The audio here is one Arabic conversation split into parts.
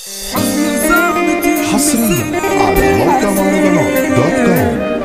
حصريا على موقع مهرجانات.com.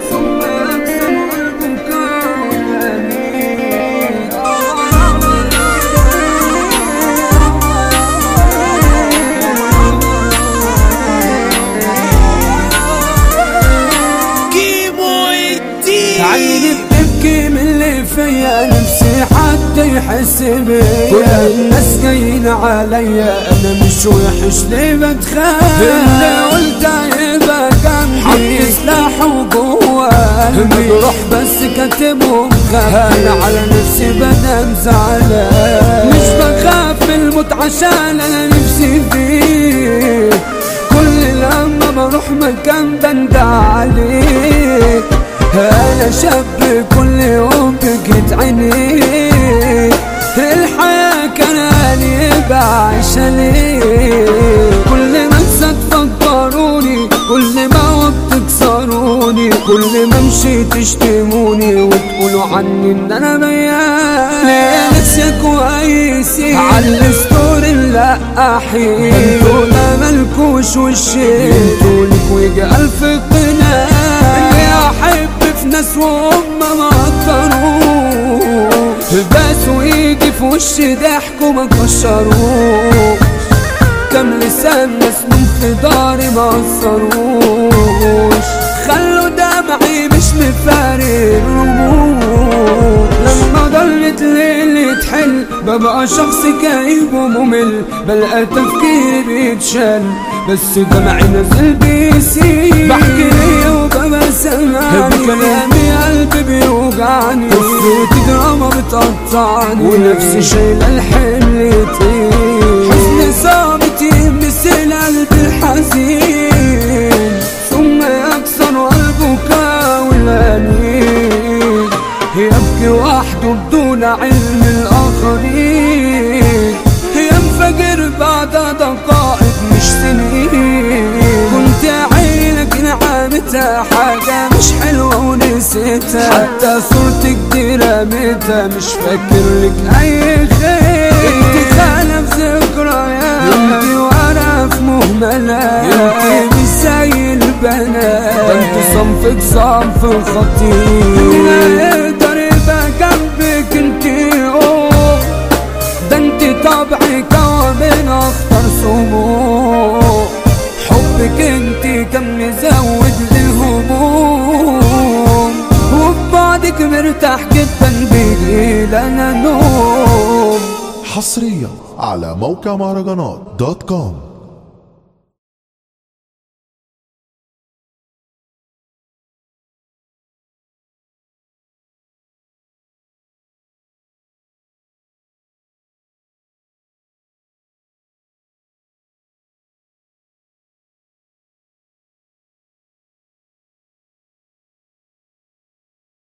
عيني بتبكي من اللي فيا، نفسي حتى يحس بيا. كل الناس جايين عليا، انا مش وحش ليه بتخاف؟ اللي قلت هيبقى جنبي حط سلاح وجوه بروح بس كاتبهم خاف. انا على نفسي بنام زعلان، مش بخاف من الموت عشان انا نفسي فيه. كل لما بروح مكان بندى عليه. انا شاب كل يوم بكت عيني، الحياة كانني بعيشها ليه. كل ما تفكروني، كل ما بتكسروني، كل ما امشي تشتموني وتقولوا عني ان انا ميال. ليه نفسي كويسين على الستور اللقاحين، انتوا ما مالكوش وشين، انتوا لكوا يجي 1000 قناة. اللي احب في ناس وهم ما قدروش، بس ويجي في وشي ضحكوا ما كشروش. كم لسان مسنون في داري ما قصروش، خلوا دمعي مش مفارق الرموش. لما ضلت ليلي تحل ببقى شخص كئيب وممل، بلقى تفكيري بيتشل بس دمعي نزل بيسيل. بحكي ليا وببقى سامعني بكلامي قلبي بيوجعني، قصتي دراما بتقطعني ونفسي شايلة الحمل تقيل. حزن صابت يمثل قلبي الحزين، ثم يكسر البكاء والأنين، يبكي وحده بدون علم الآخرين، ينفجر بعد دقائق مش سنين. كنت عينك نعمتها حاجة مش حلوة ونسيتها، حتى صورتك دي رميتها مش فاكر لك أي خير. انت خالف ذكريات، انت ورا في مهملات، انت مش زي البنات، انت صنفك صنف خطير. لا يقدر يبقى جنبك انت ده انت طبعك من اخطر سموم. حبك انت كان مزود للهموم، وبعدك مرتاح جدا بيجيل انا نوم. حصريا على موقع مهرجانات.com.